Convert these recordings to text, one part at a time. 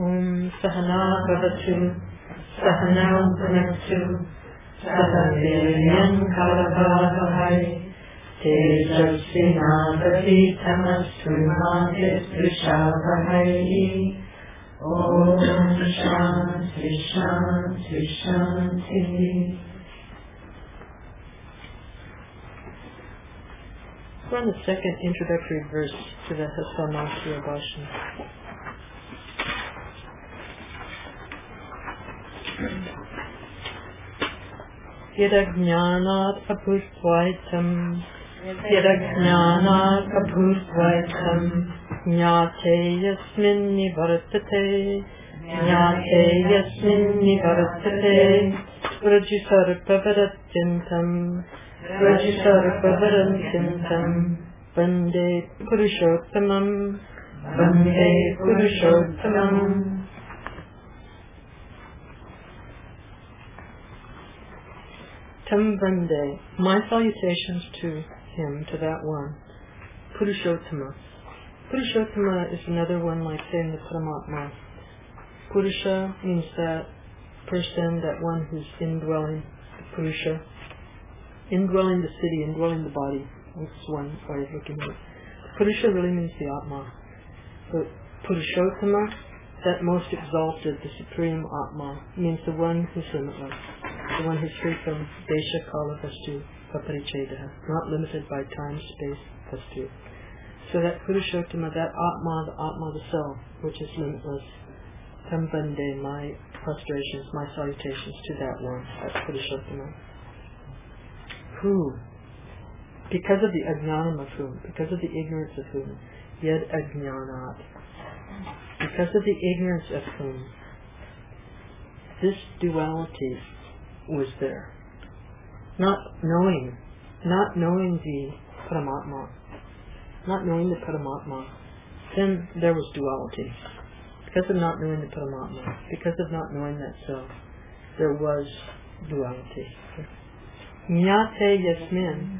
Sahana Bhavatu, Sahana Bhunaktu, Sahaviryam Kalavavahai, Tejasvinavaditamastu ma Vishvavahai. Om Shanti Shanti Shanti. We're on the second introductory verse to the Hasamasya Bhashana. Yadajnanat apustvaitam, Yadajnanat apustvaitam, Jnate yasmin nivartate, Jnate yasmin nivartate, Vrajisarpavaratyam, Vrajisarpavaratyam, Vande Purushottamam, Vande Purushottamam. Tam Vande, my salutations to him, to that one, Purushottama. Purushottama is another one like saying the Paramatma. Purusha means that person, that one who's indwelling, Purusha. Indwelling the city, indwelling the body. That's one way of looking at it. Purusha really means the Atma. But Purushottama, that most exalted, the supreme Atma, means the one who's limitless. The one who's free from Desha, Kala, Vastu, Paparichedaha, not limited by time, space, Vastu. So that Purushottama, that Atma, the self, which is limitless, Tam Vande, my prostrations, my salutations to that one, that's Purushottama. Who, because of the ajnanam of whom, because of the ignorance of whom, Yad Ajnanat, because of the ignorance of whom, this duality was there. Not knowing the Paramatma, then there was duality. Because of not knowing the Paramatma, because of not knowing that self, there was duality. Jnate yasmin,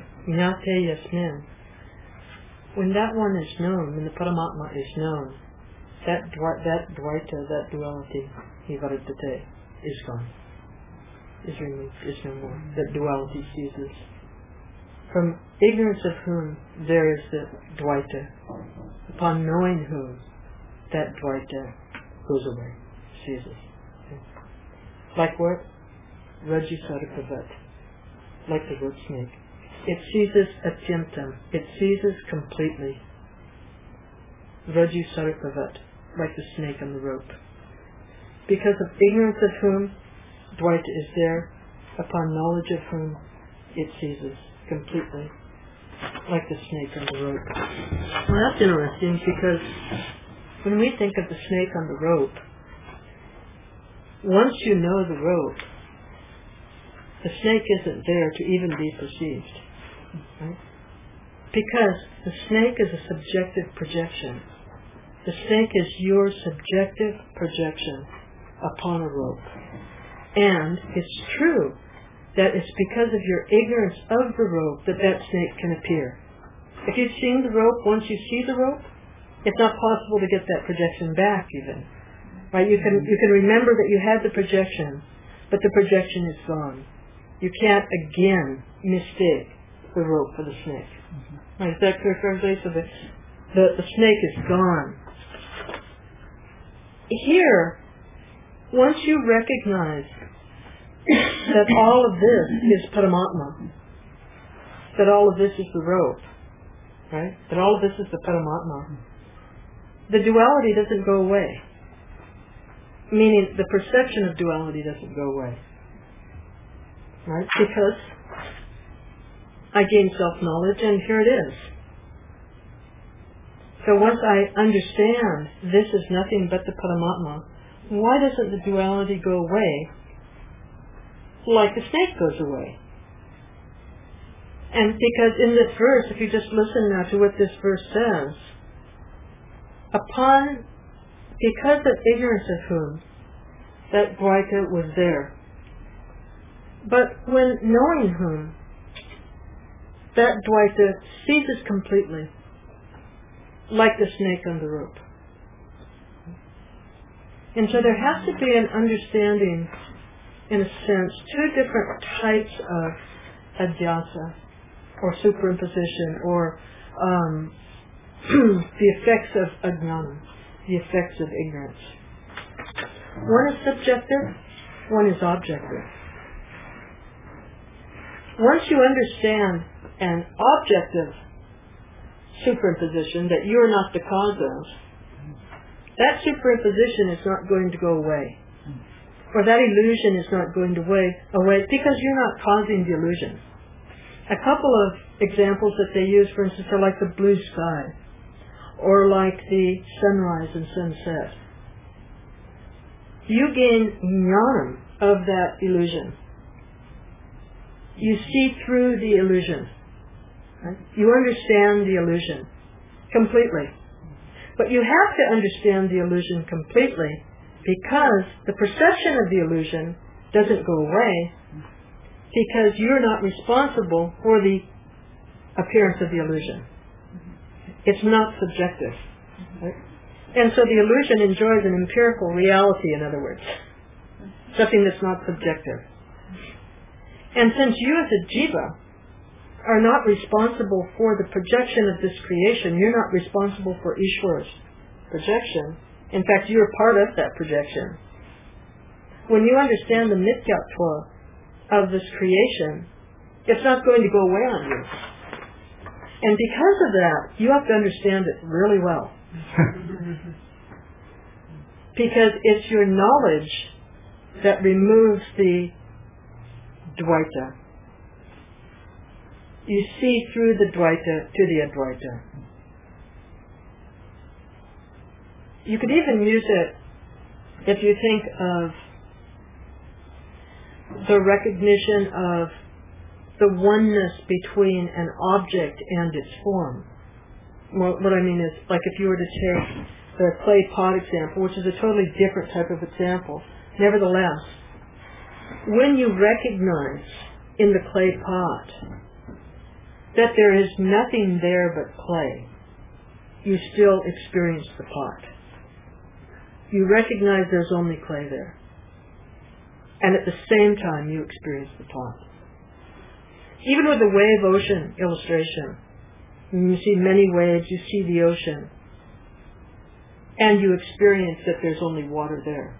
when that one is known, when the Paramatma is known, that dvaita, that duality, nivartate, is gone, is removed, is no more. That duality ceases. From ignorance of whom there is the dvaita, upon knowing whom that dvaita goes away, ceases. Like what? Rajisarpavat, like the rope snake. It ceases atyamtam, it ceases completely. Rajisarpavat, like the snake on the rope. Because of ignorance of whom dvaita is there, upon knowledge of whom it ceases completely, like the snake on the rope. Well, that's interesting, because when we think of the snake on the rope, once you know the rope, the snake isn't there to even be perceived. Right? Because the snake is a subjective projection. The snake is your subjective projection upon a rope. And it's true that it's because of your ignorance of the rope that snake can appear. If you've seen the rope, once you see the rope, it's not possible to get that projection back even. Right? You can remember that you had the projection, but the projection is gone. You can't again mistake the rope for the snake. Mm-hmm. Right? Is that clear for everybody? So the snake is gone. Here, once you recognize that all of this is Paramatma, that all of this is the rope, right? That all of this is the Paramatma, the duality doesn't go away. Meaning the perception of duality doesn't go away. Right? Because I gain self-knowledge and here it is. So once I understand this is nothing but the Paramatma, why doesn't the duality go away like the snake goes away? And because in this verse, if you just listen now to what this verse says, because of ignorance of whom that dvaita was there, but when knowing whom that dvaita ceases completely, like the snake on the rope. And so there has to be an understanding, in a sense, two different types of adhyasa, or superimposition, or the effects of ajnana, the effects of ignorance. One is subjective, one is objective. Once you understand an objective superimposition that you are not the cause of, that superimposition is not going to go away. Or that illusion is not going to away because you're not causing the illusion. A couple of examples that they use, for instance, are like the blue sky, or like the sunrise and sunset. You gain jnanam of that illusion. You see through the illusion. Right? You understand the illusion completely. But you have to understand the illusion completely because the perception of the illusion doesn't go away because you're not responsible for the appearance of the illusion. It's not subjective. Right? And so the illusion enjoys an empirical reality, in other words. Something that's not subjective. And since you as a jiva are not responsible for the projection of this creation, you're not responsible for Ishvara's projection. In fact, you're part of that projection. When you understand the mityatva of this creation, it's not going to go away on you. And because of that, you have to understand it really well. Because it's your knowledge that removes the Dvaita. You see through the Dvaita to the Advaita. You could even use it if you think of the recognition of the oneness between an object and its form. Well, what I mean is, like if you were to take the clay pot example, which is a totally different type of example, nevertheless, when you recognize in the clay pot that there is nothing there but clay, you still experience the pot. You recognize there's only clay there. And at the same time, you experience the pot. Even with the wave ocean illustration, you see many waves, you see the ocean, and you experience that there's only water there.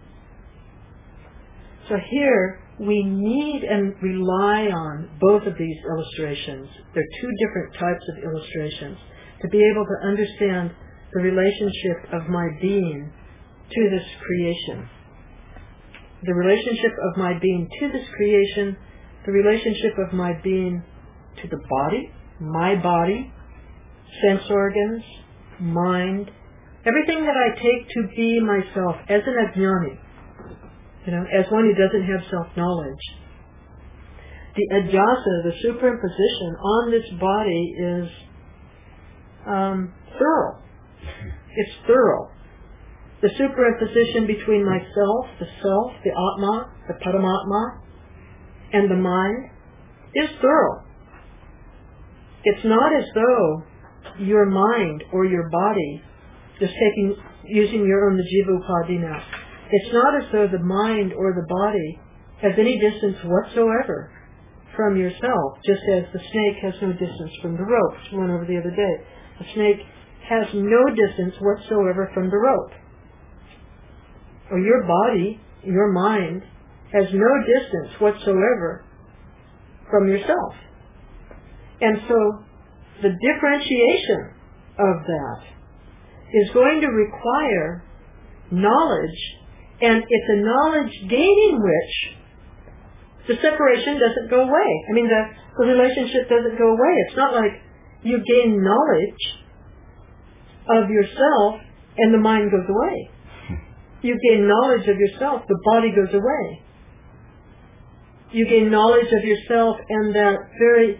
So here, we need and rely on both of these illustrations. They're two different types of illustrations to be able to understand the relationship of my being to this creation. The relationship of my being to this creation, the relationship of my being to the body, my body, sense organs, mind, everything that I take to be myself as an ajnani, as one who doesn't have self-knowledge. The adhyasa, the superimposition on this body is thorough. It's thorough. The superimposition between myself, the self, the atma, the paramatma, and the mind is thorough. It's not as though your mind or your body, just using your own jiva upadhi now, it's not as though the mind or the body has any distance whatsoever from yourself, just as the snake has no distance from the rope. We went over the other day. The snake has no distance whatsoever from the rope. Or your body, your mind, has no distance whatsoever from yourself. And so the differentiation of that is going to require knowledge, and it's a knowledge gaining which the separation doesn't go away. I mean, the relationship doesn't go away. It's not like you gain knowledge of yourself and the mind goes away. You gain knowledge of yourself, the body goes away. You gain knowledge of yourself, and that very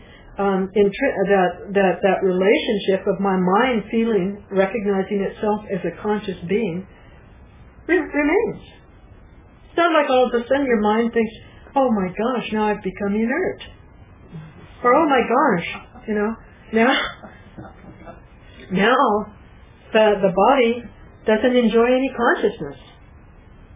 that relationship of my mind feeling, recognizing itself as a conscious being, remains. It's not like all of a sudden your mind thinks, oh my gosh, now I've become inert. Or oh my gosh, now the body doesn't enjoy any consciousness.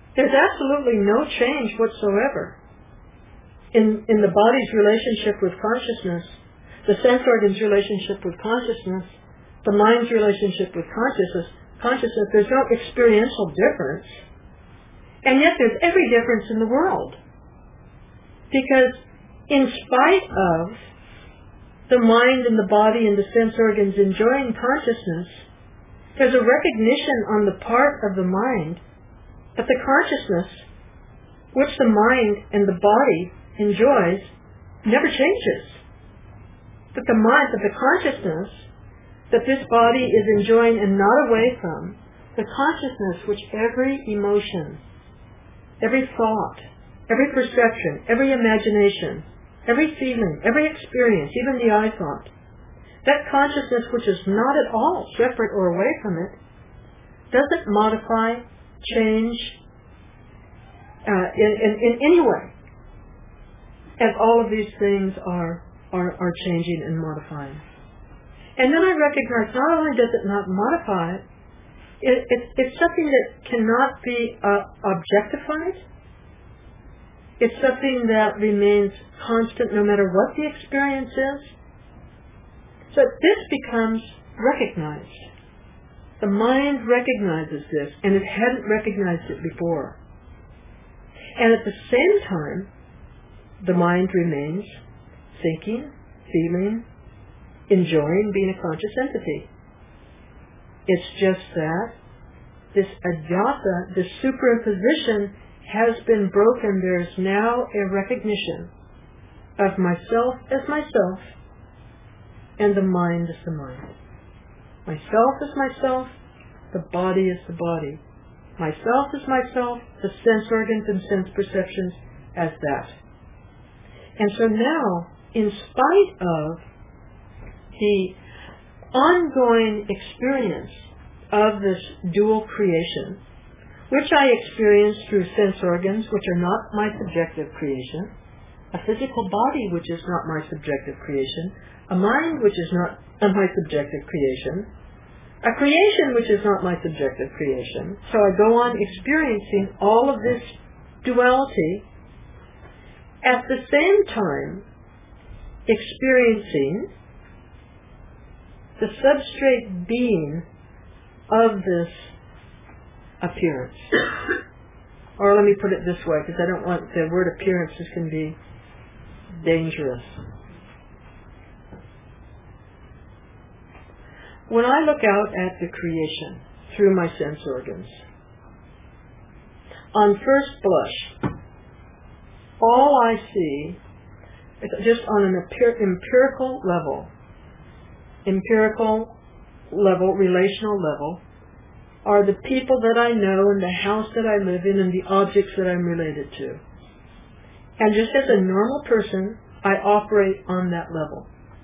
There's absolutely no change whatsoever in the body's relationship with consciousness, the sense organ's relationship with consciousness, the mind's relationship with consciousness. There's no experiential difference. And yet there's every difference in the world. Because in spite of the mind and the body and the sense organs enjoying consciousness, there's a recognition on the part of the mind that the consciousness which the mind and the body enjoys never changes. That the mind, that the consciousness that this body is enjoying and not away from, the consciousness which every emotion, every thought, every perception, every imagination, every feeling, every experience, even the I thought, that consciousness which is not at all separate or away from it, doesn't modify, change in any way, as all of these things are changing and modifying. And then I recognize not only does it not modify, it's something that cannot be objectified. It's something that remains constant no matter what the experience is. So this becomes recognized. The mind recognizes this, and it hadn't recognized it before. And at the same time, the mind remains thinking, feeling, enjoying being a conscious entity. It's just that this adhyasa, this superimposition, has been broken. There's now a recognition of myself as myself and the mind as the mind. Myself is myself, the body is the body. Myself is myself, the sense organs and sense perceptions as that. And so now, in spite of the ongoing experience of this dual creation, which I experience through sense organs, which are not my subjective creation, a physical body which is not my subjective creation, a mind which is not my subjective creation, a creation which is not my subjective creation. So I go on experiencing all of this duality, at the same time experiencing the substrate being of this appearance. Or let me put it this way, because I don't want the word appearances can be dangerous. When I look out at the creation through my sense organs, on first blush, all I see, just on an empirical level, relational level, are the people that I know and the house that I live in and the objects that I'm related to. And just as a normal person, I operate on that level.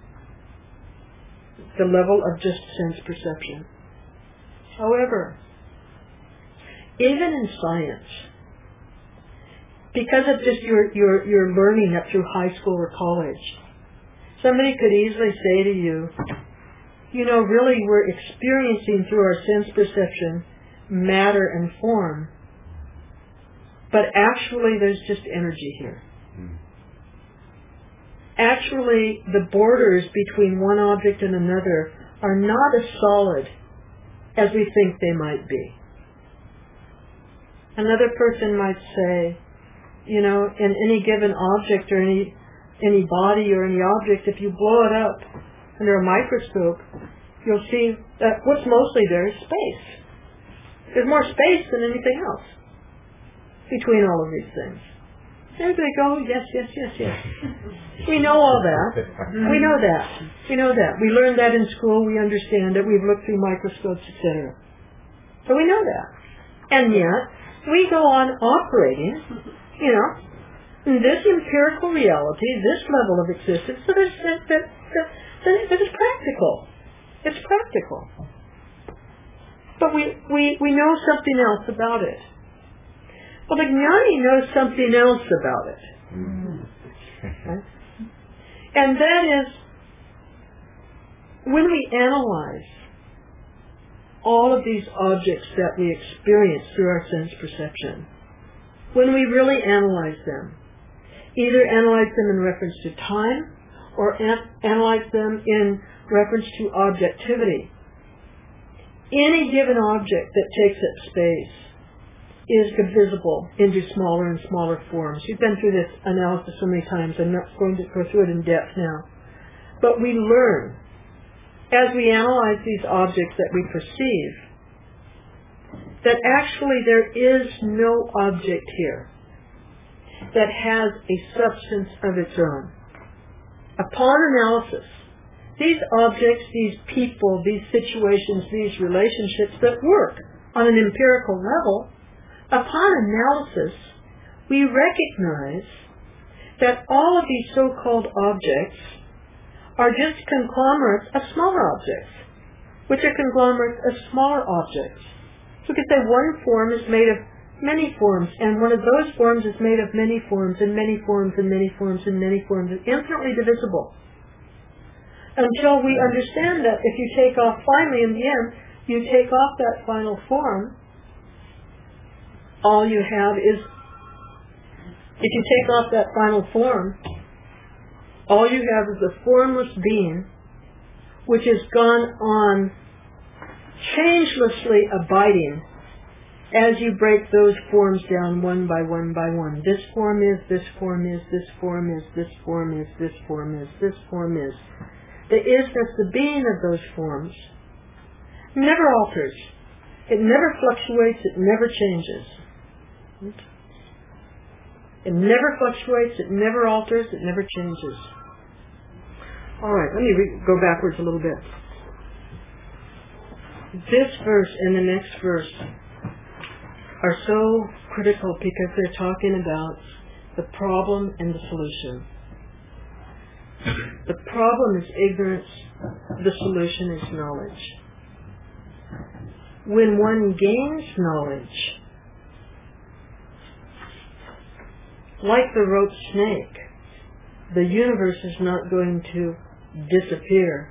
The level of just sense perception. However, even in science, because of just your learning up through high school or college, somebody could easily say to you, really we're experiencing through our sense perception matter and form, but actually there's just energy here. Actually, the borders between one object and another are not as solid as we think they might be. Another person might say, in any given object or any body or any object, if you blow it up under a microscope, you'll see that what's mostly there is space. There's more space than anything else between all of these things. There they go, yes. We know all that. We know that. We learned that in school. We understand it. We've looked through microscopes, etc. So we know that. And yet, we go on operating, in this empirical reality, this level of existence, that is practical. It's practical. But we know something else about it. Well, the Jnani knows something else about it. Okay? And that is, when we analyze all of these objects that we experience through our sense perception, when we really analyze them. Either analyze them in reference to time or analyze them in reference to objectivity. Any given object that takes up space is divisible into smaller and smaller forms. We've been through this analysis so many times, I'm not going to go through it in depth now. But we learn, as we analyze these objects that we perceive, that actually there is no object here that has a substance of its own. Upon analysis, these objects, these people, these situations, these relationships that work on an empirical level, upon analysis, we recognize that all of these so-called objects are just conglomerates of smaller objects, which are conglomerates of smaller objects. So we could say one form is made of many forms, and one of those forms is made of many forms, and many forms, and many forms, and many forms, and infinitely divisible. Until we understand that if you take off, finally in the end, you take off that final form, all you have is, if you take off that final form, all you have is a formless being which has gone on changelessly abiding as you break those forms down one by one by one. This form is, this form is, this form is, this form is, this form is, this form is. The isness, the being of those forms, never alters. It never fluctuates, it never changes. It never fluctuates, it never alters, it never changes. All right, let me go backwards a little bit. This verse and the next verse are so critical because they're talking about the problem and the solution. The problem is ignorance, the solution is knowledge. When one gains knowledge, like the rope snake, the universe is not going to disappear.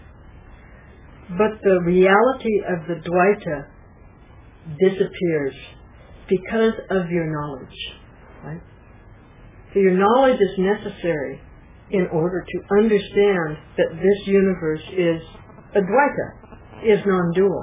But the reality of the Dvaita disappears because of your knowledge. Right? So your knowledge is necessary in order to understand that this universe is Advaita, is non-dual.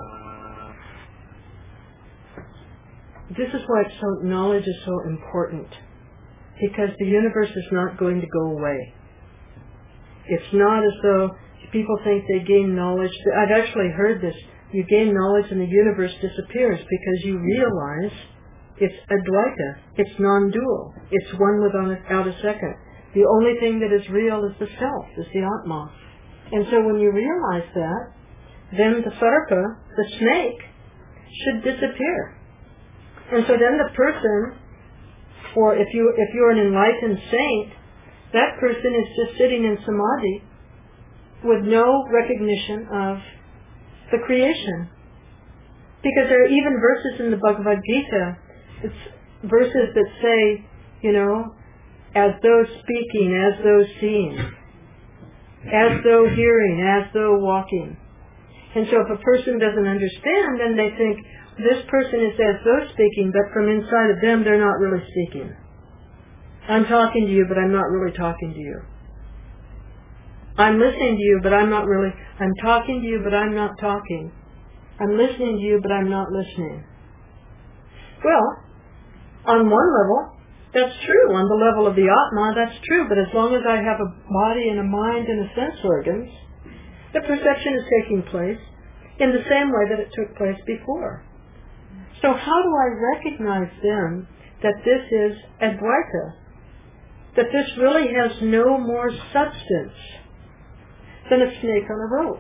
This is why knowledge is so important. Because the universe is not going to go away. It's not as though people think they gain knowledge. I've actually heard this. You gain knowledge and the universe disappears because you realize it's Advaita. It's non-dual. It's one without a second. The only thing that is real is the self, is the Atma. And so when you realize that, then the Sarpa, the snake, should disappear. And so then the person, or if you're an enlightened saint, that person is just sitting in samadhi with no recognition of the creation. Because there are even verses in the Bhagavad Gita, it's verses that say, as though speaking, as though seeing, as though hearing, as though walking. And so if a person doesn't understand, then they think, this person is as though speaking, but from inside of them, they're not really speaking. I'm talking to you, but I'm not really talking to you. I'm listening to you, but I'm talking to you, but I'm not talking. I'm listening to you, but I'm not listening. Well, on one level, that's true. On the level of the Atma, that's true. But as long as I have a body and a mind and a sense organs, the perception is taking place in the same way that it took place before. So how do I recognize then that this is Advaita? That this really has no more substance than a snake on a rope?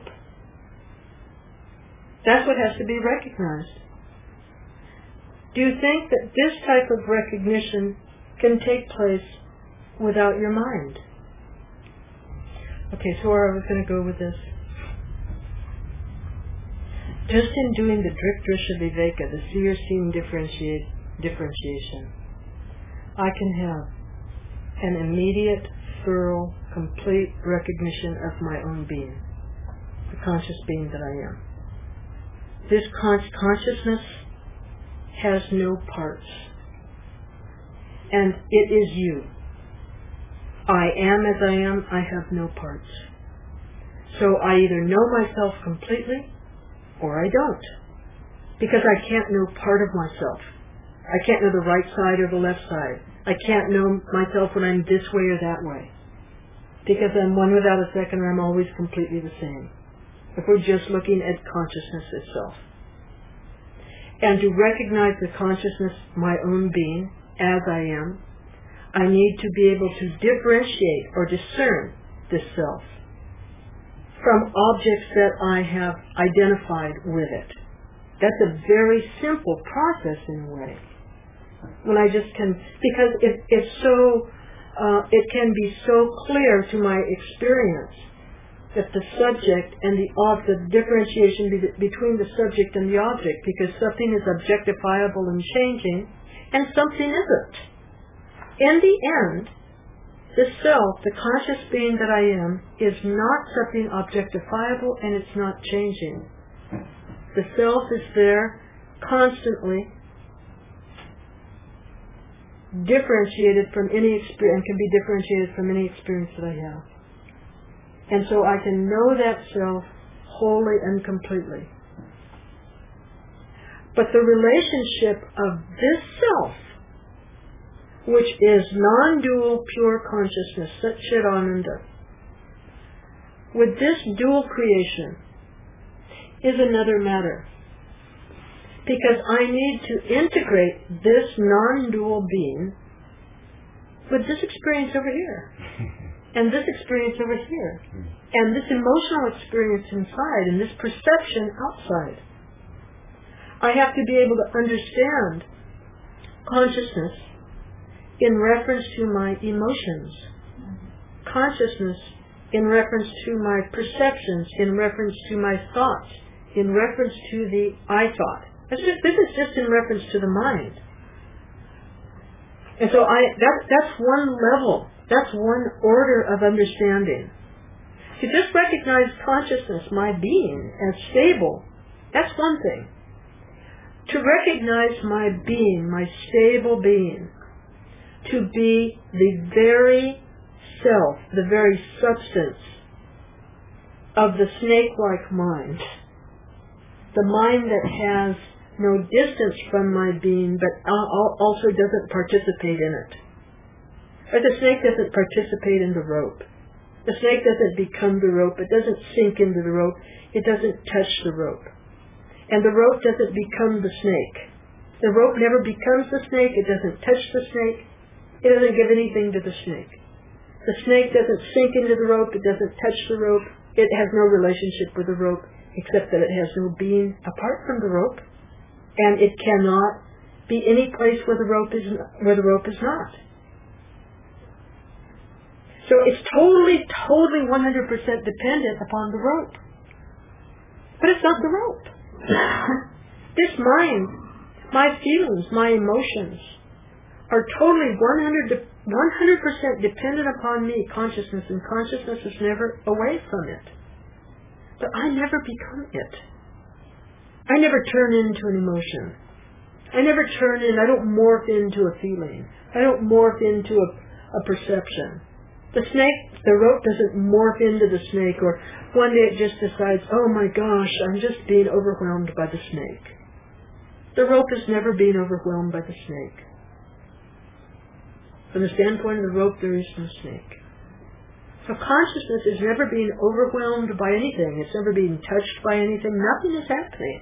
That's what has to be recognized. Do you think that this type of recognition can take place without your mind? Okay, so where are we going to go with this? Just in doing the Drik-Drisha Viveka, the seer-seen differentiation, I can have an immediate, thorough, complete recognition of my own being, the conscious being that I am. This consciousness has no parts. and it is you. I am as I am, I have no parts. So I either know myself completely or I don't. Because I can't know part of myself. I can't know the right side or the left side. I can't know myself when I'm this way or that way. Because I'm one without a second, or I'm always completely the same. If we're just looking at consciousness itself. And to recognize the consciousness, my own being, as I am, I need to be able to differentiate or discern this self from objects that I have identified with it. That's a very simple process in a way. When I just can, because it can be so clear to my experience that the subject and the differentiation between the subject and the object, because something is objectifiable and changing, and something isn't. In the end, the self, the conscious being that I am, is not something objectifiable, and it's not changing. The self is there constantly, differentiated from any experience, and can be differentiated from any experience that I have. And so I can know that self wholly and completely. But the relationship of this self, which is non-dual pure consciousness, Sat Chit Ananda, with this dual creation is another matter. Because I need to integrate this non-dual being with this experience over here, and this experience over here, and this emotional experience inside, and this perception outside. I have to be able to understand consciousness in reference to my emotions, consciousness in reference to my perceptions, in reference to my thoughts, in reference to the I thought. This is just in reference to the mind. And so that's one level, that's one order of understanding. To just recognize consciousness, my being, as stable, that's one thing. To recognize my being, my stable being, to be the very self, the very substance of the snake-like mind, the mind that has no distance from my being, but also doesn't participate in it. Or the snake doesn't participate in the rope. The snake doesn't become the rope. It doesn't sink into the rope. It doesn't touch the rope. And the rope doesn't become the snake. The rope never becomes the snake. It doesn't touch the snake. It doesn't give anything to the snake. The snake doesn't sink into the rope. It doesn't touch the rope. It has no relationship with the rope, except that it has no being apart from the rope. And it cannot be any place where the rope is not. So it's totally 100% dependent upon the rope. But it's not the rope. This mind, my feelings, my emotions, are totally 100% dependent upon me, consciousness, and consciousness is never away from it. But I never become it. I never turn into an emotion. I don't morph into a feeling. I don't morph into a perception. The rope doesn't morph into the snake, or one day it just decides, oh my gosh, I'm just being overwhelmed by the snake. The rope is never being overwhelmed by the snake. From the standpoint of the rope, there is no snake. So consciousness is never being overwhelmed by anything. It's never being touched by anything. Nothing is happening.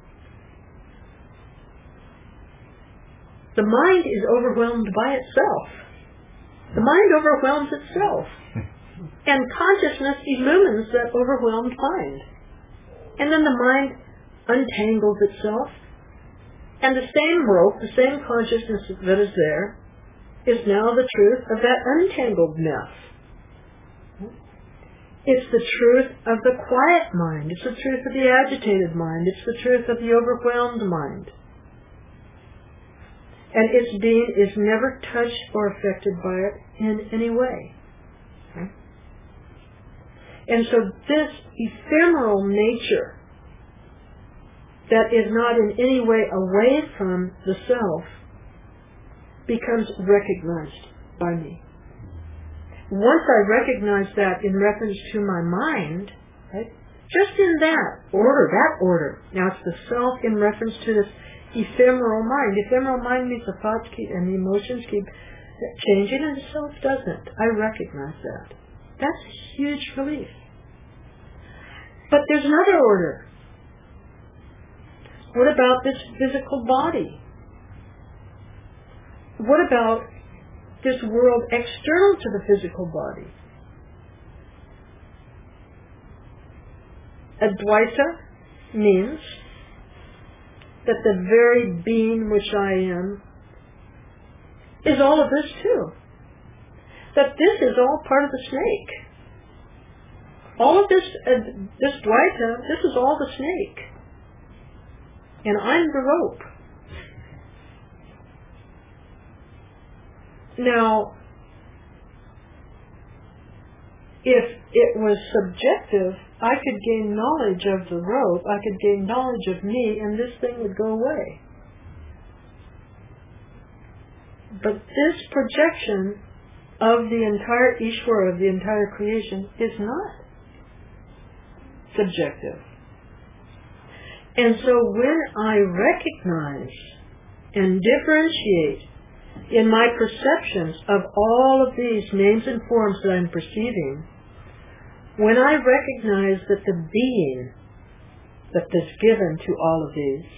The mind is overwhelmed by itself. The mind overwhelms itself. And consciousness illumines that overwhelmed mind. And then the mind untangles itself. And the same rope, the same consciousness that is there, is now the truth of that untangled mess. It's the truth of the quiet mind. It's the truth of the agitated mind. It's the truth of the overwhelmed mind. And its being is never touched or affected by it in any way. And so this ephemeral nature that is not in any way away from the self becomes recognized by me. Once I recognize that in reference to my mind, right, just in that order. Now it's the self in reference to this ephemeral mind. Ephemeral mind means the thoughts keep and the emotions keep changing and the self doesn't. I recognize that. That's a huge relief. But there's another order. What about this physical body? What about this world external to the physical body? Advaita means that the very being which I am is all of this too. That this is all part of the snake. All of this Dvaita, this is all the snake. And I'm the rope. Now, if it was subjective, I could gain knowledge of the rope, I could gain knowledge of me, and this thing would go away. But this projection of the entire Ishvara, of the entire creation, is not subjective. And so when I recognize and differentiate in my perceptions of all of these names and forms that I'm perceiving, when I recognize that the being that is given to all of these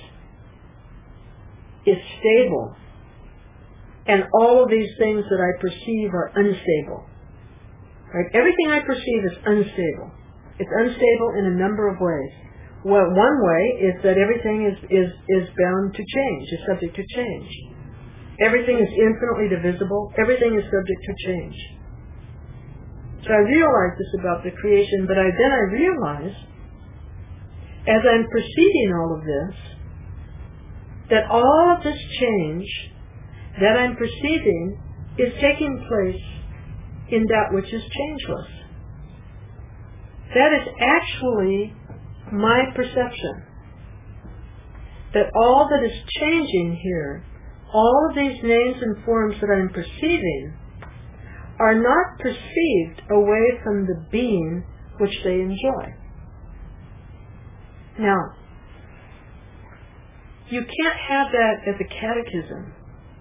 is stable, and all of these things that I perceive are unstable. Right? Everything I perceive is unstable. It's unstable in a number of ways. Well, one way is that everything is bound to change, is subject to change. Everything is infinitely divisible. Everything is subject to change. So I realize this about the creation, but then I realize, as I'm perceiving all of this, that all of this change that I'm perceiving is taking place in that which is changeless. That is actually my perception. That all that is changing here, all of these names and forms that I'm perceiving, are not perceived away from the being which they enjoy. Now, you can't have that as a catechism.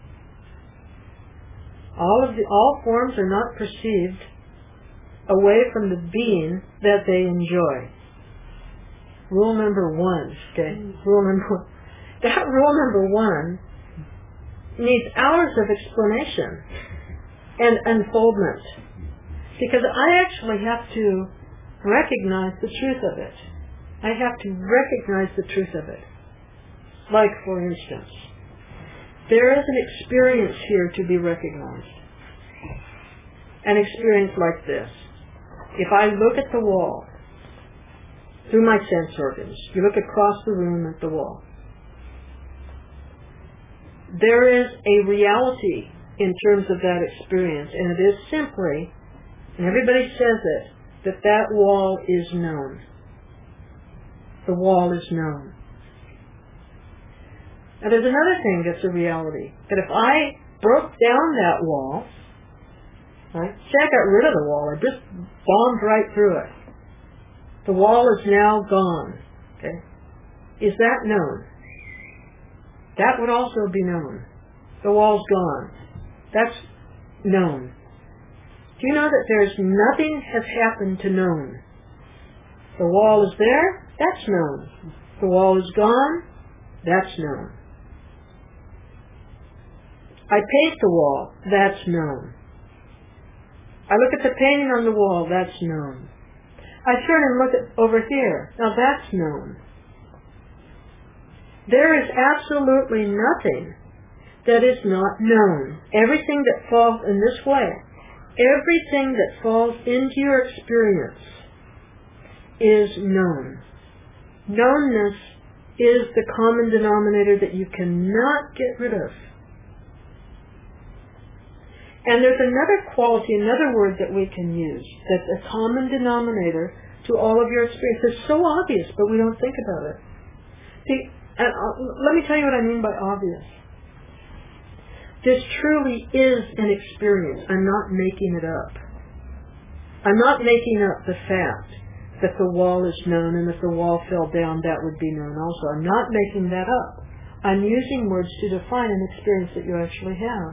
All forms are not perceived away from the being that they enjoy. Rule number one, okay? That rule number one needs hours of explanation and unfoldment, because I actually have to recognize the truth of it. I have to recognize the truth of it. Like, for instance, there is an experience here to be recognized. An experience like this. If I look at the wall through my sense organs, you look across the room at the wall, there is a reality in terms of that experience, and it is simply, and everybody says it, that wall is known. The wall is known. Now there's another thing that's a reality, that if I broke down that wall, right, say I got rid of the wall, I just bombed right through it. The wall is now gone. Okay? Is that known? That would also be known. The wall's gone. That's known. Do you know that there's nothing has happened to known? The wall is there, that's known. The wall is gone, that's known. I paint the wall, that's known. I look at the painting on the wall, that's known. I turn and look at over here, now that's known. There is absolutely nothing that is not known. Everything that falls in this way, everything that falls into your experience is known. Knownness is the common denominator that you cannot get rid of. And there's another quality, another word that we can use that's a common denominator to all of your experience. It's so obvious, but we don't think about it. See, let me tell you what I mean by obvious. This truly is an experience. I'm not making it up. I'm not making up the fact that the wall is known, and if the wall fell down, that would be known also. I'm not making that up. I'm using words to define an experience that you actually have.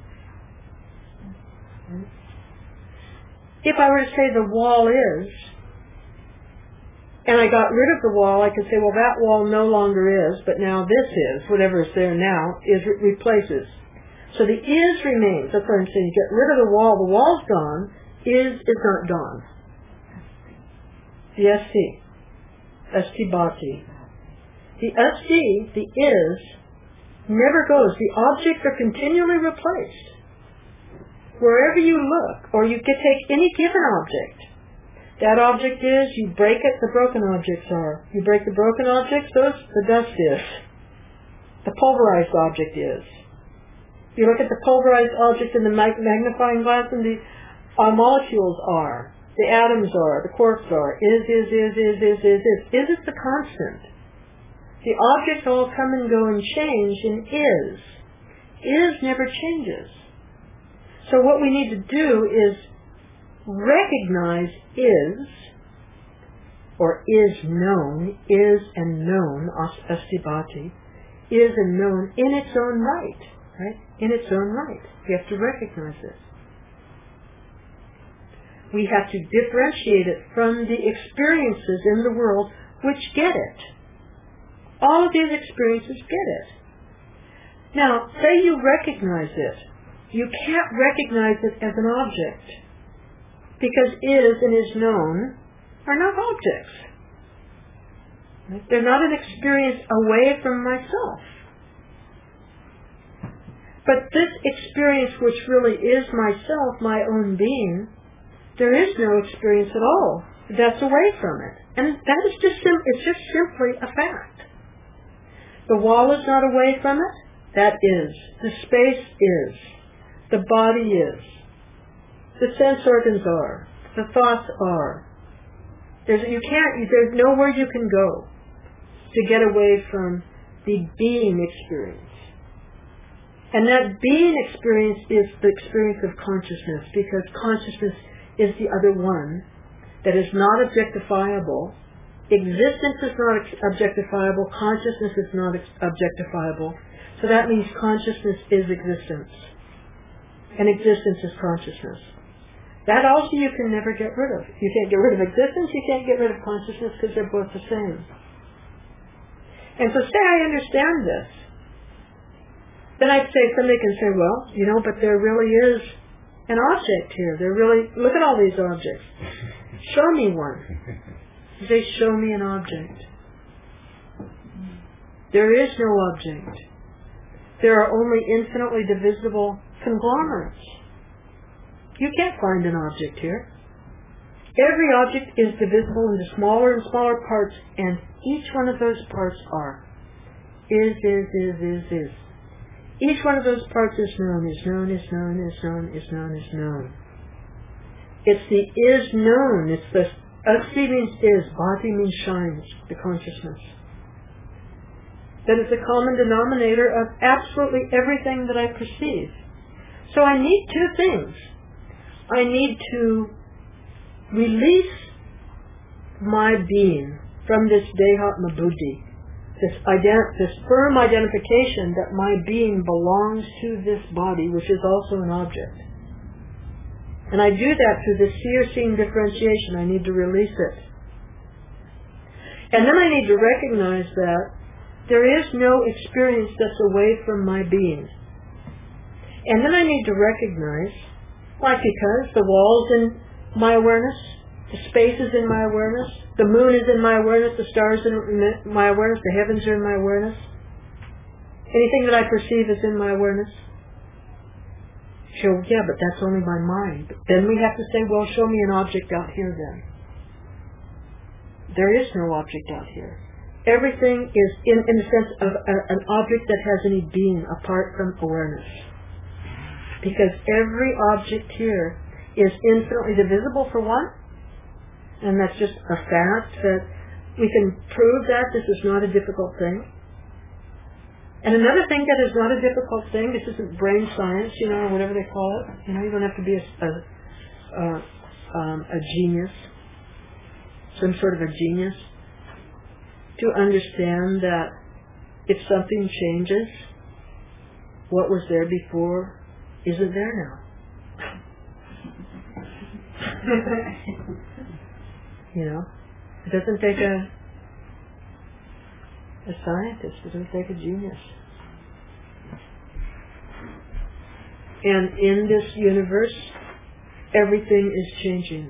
If I were to say the wall is, and I got rid of the wall, I could say, well, that wall no longer is, but now this is, whatever is there now, replaces. So the is remains. That's what I'm saying. You get rid of the wall's gone, is not gone. The ST bhati. The ST, the is, never goes. The objects are continually replaced. Wherever you look, or you can take any given object. That object is, you break it, the broken objects are. You break the broken objects, the dust is. The pulverized object is. You look at the pulverized object in the magnifying glass, and our molecules are. The atoms are. The quarks are. Is. Is the constant. The objects all come and go and change in is. Is never changes. So what we need to do is recognize is, or is known, is and known, ST bhati, is and known in its own right. Right? In its own right. We have to recognize it. We have to differentiate it from the experiences in the world which get it. All of these experiences get it. Now, say you recognize it. You can't recognize it as an object, because is and is known are not objects. Right? They're not an experience away from myself. But this experience, which really is myself, my own being, there is no experience at all that's away from it. And that is it's just simply a fact. The wall is not away from it. That is. The space is. The body is. The sense organs are. The thoughts are. There's nowhere you can go to get away from the being experience. And that being experience is the experience of consciousness, because consciousness is the other one that is not objectifiable. Existence is not objectifiable. Consciousness is not objectifiable. So that means consciousness is existence. And existence is consciousness. That also you can never get rid of. You can't get rid of existence, you can't get rid of consciousness, because they're both the same. And so say I understand this. Then I'd say, somebody can say, well, but there really is an object here. Look at all these objects. Show me one. They show me an object. There is no object. There are only infinitely divisible conglomerates. You can't find an object here. Every object is divisible into smaller and smaller parts, and each one of those parts are. Is. Each one of those parts is known. It's the is known. It's the Asti means is, bhati means shines, the consciousness. That is the common denominator of absolutely everything that I perceive. So I need two things. I need to release my being from this dehatma buddhi, this firm identification that my being belongs to this body, which is also an object. And I do that through the seer-seeing differentiation. I need to release it. And then I need to recognize that there is no experience that's away from my being. And then I need to recognize, because the wall's in my awareness, the space is in my awareness, the moon is in my awareness, the stars in my awareness, the heavens are in my awareness. Anything that I perceive is in my awareness. But that's only my mind. Then we have to say, show me an object out here then. There is no object out here. Everything is in the sense of an object that has any being apart from awareness. Because every object here is infinitely divisible for one, and that's just a fact that we can prove that. This is not a difficult thing. And another thing that is not a difficult thing, this isn't brain science, or whatever they call it. You don't have to be a genius, some sort of a genius, to understand that if something changes, what was there before isn't there now. It doesn't take a scientist, it doesn't take a genius. And in this universe, everything is changing.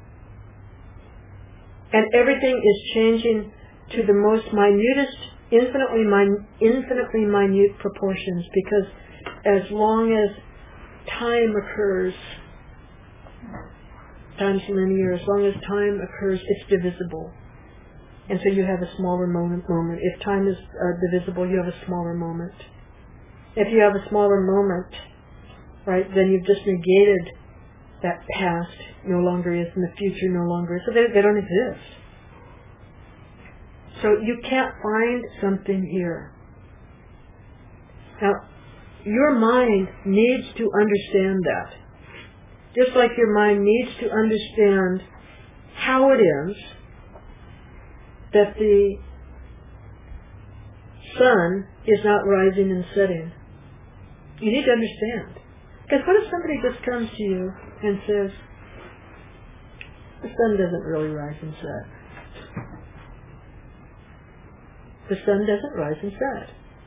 And everything is changing to the most minutest, infinitely minute proportions, because as long as time occurs, time's linear, as long as time occurs, it's divisible. And so you have a smaller moment. If time is divisible, you have a smaller moment. If you have a smaller moment, right, then you've just negated that past no longer is and the future no longer is. So they don't exist. So you can't find something here. Now, your mind needs to understand that. Just like your mind needs to understand how it is that the sun is not rising and setting. You need to understand. Because what if somebody just comes to you and says, the sun doesn't really rise and set. The sun doesn't rise and set.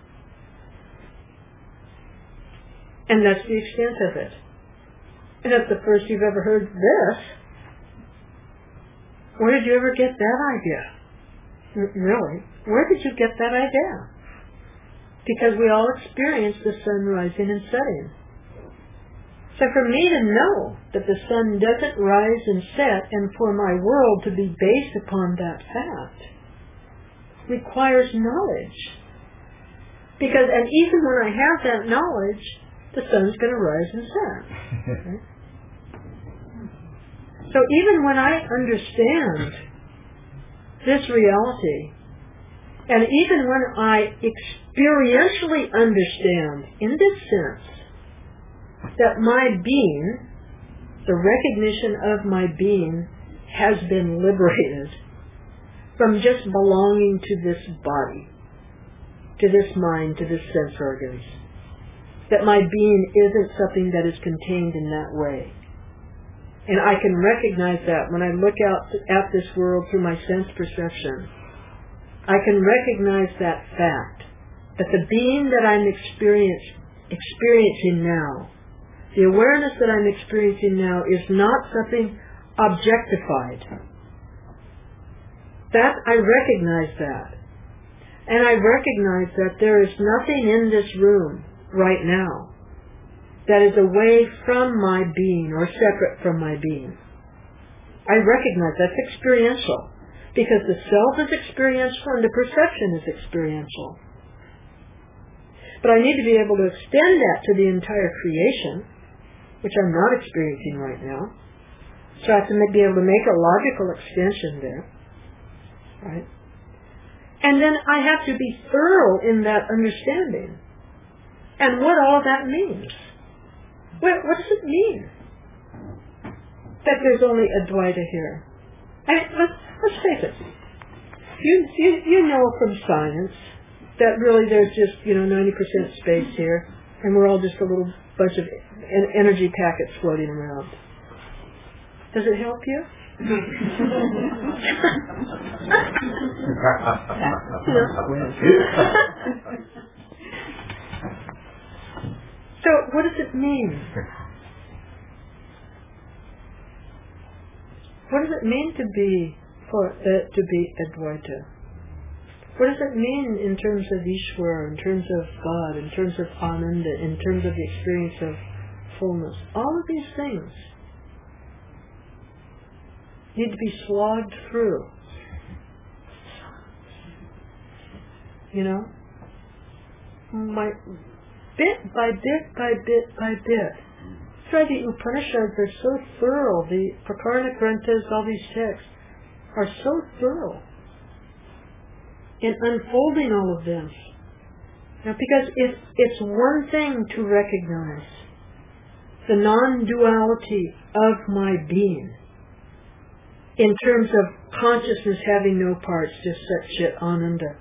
And that's the extent of it. And that's the first you've ever heard this. Where did you ever get that idea? Really? Where did you get that idea? Because we all experience the sun rising and setting. So for me to know that the sun doesn't rise and set, and for my world to be based upon that fact, requires knowledge. Because, and even when I have that knowledge, the sun's going to rise and set. Right? So even when I understand this reality, and even when I experientially understand, in this sense, that my being, the recognition of my being, has been liberated from just belonging to this body, to this mind, to this sense organs. That my being isn't something that is contained in that way. And I can recognize that when I look out at this world through my sense perception. I can recognize that fact, that the being that I'm experiencing now, the awareness that I'm experiencing now, is not something objectified. That, I recognize that. And I recognize that there is nothing in this room right now that is away from my being or separate from my being. I recognize that's experiential, because the self is experiential and the perception is experiential. But I need to be able to extend that to the entire creation, which I'm not experiencing right now. So I have to be able to make a logical extension there. Right? And then I have to be thorough in that understanding. And what all that means. What does it mean? That there's only Advaita here. Let's face it. You know from science that really there's just 90% space here, and we're all just a little bunch of energy packets floating around. Does it help you? So what does it mean? What does it mean to be Advaita? What does it mean in terms of Ishvara, in terms of God, in terms of Ananda, in terms of the experience of fullness? All of these things need to be slogged through. Bit by bit by bit by bit. That's why the Upanishads are so thorough. The Prakarana Granthas, all these texts, are so thorough in unfolding all of this. Now, because it's one thing to recognize the non-duality of my being in terms of consciousness having no parts, just Sat Chit Ananda.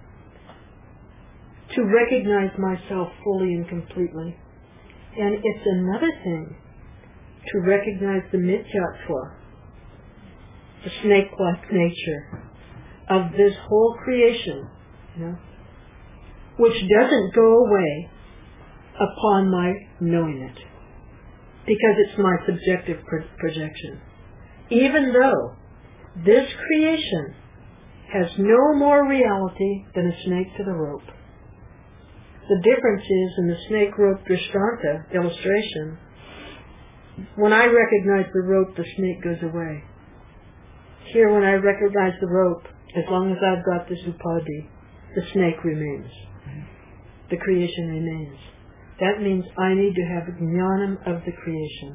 To recognize myself fully and completely. And it's another thing to recognize the mithyatva, the snake-like nature of this whole creation, which doesn't go away upon my knowing it, because it's my subjective projection. Even though this creation has no more reality than a snake to the rope. The difference is in the snake rope drishtanta illustration, when I recognize the rope, the snake goes away. Here, when I recognize the rope, as long as I've got this upadhi, the snake remains. The creation remains. That means I need to have jnanam of the creation.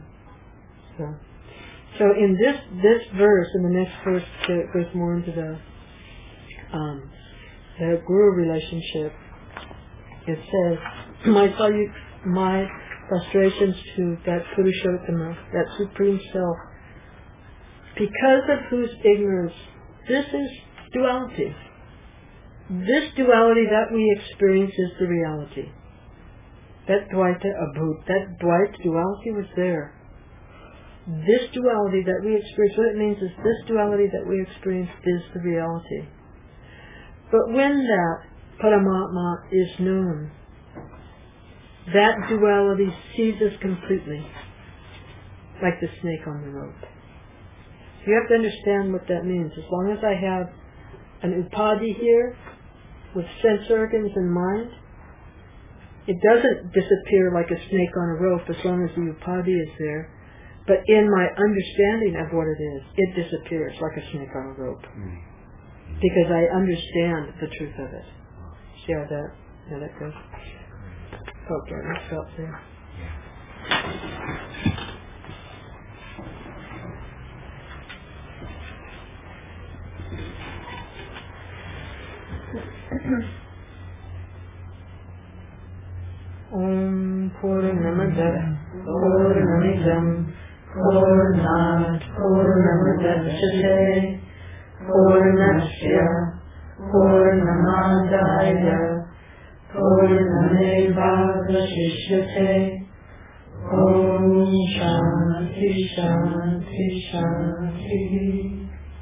So in this verse, in the next verse, it goes more into the guru relationship. It says, my frustrations to that Purushottama, that Supreme Self, because of whose ignorance, this is duality. This duality that we experience is the reality. That Dvaita Abhut, that Dvaita duality was there. This duality that we experience, what it means is this duality that we experience is the reality. But when that Paramatma is known, that duality ceases completely, like the snake on the rope. You have to understand what that means. As long as I have an upadhi here, with sense organs and mind, it doesn't disappear like a snake on a rope as long as the upadhi is there. But in my understanding of what it is, it disappears like a snake on a rope. Because I understand the truth of it. See how that goes? Okay, let's stop there. Om Purnamada Purnamidam Purnat Purnamadachyate Purnasya Purnamadaya Purnamevavashishyate. Om Shanti Shanti Shanti.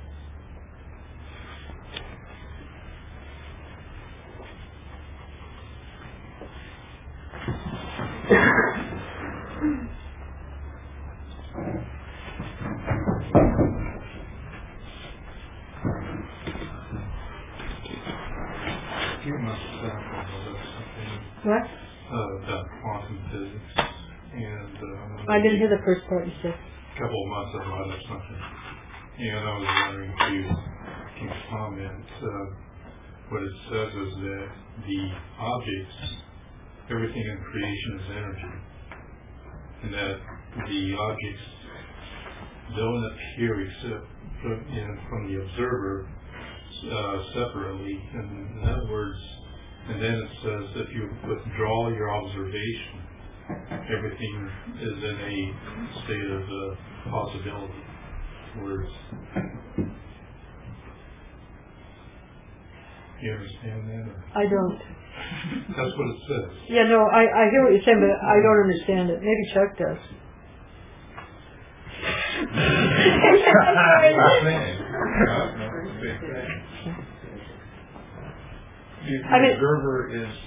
What? About quantum physics, and I didn't hear the first part you said. A couple of months I've read or something, and I was wondering if you can comment. What it says is that the objects, everything in creation is energy, and that the objects don't appear except from the observer separately. In other words, and then it says if you withdraw your observation, everything is in a state of possibility. Words. You understand that? Or? I don't. That's what it says. Yeah, no, I hear what you're saying, but I don't understand it. Maybe Chuck does. The observer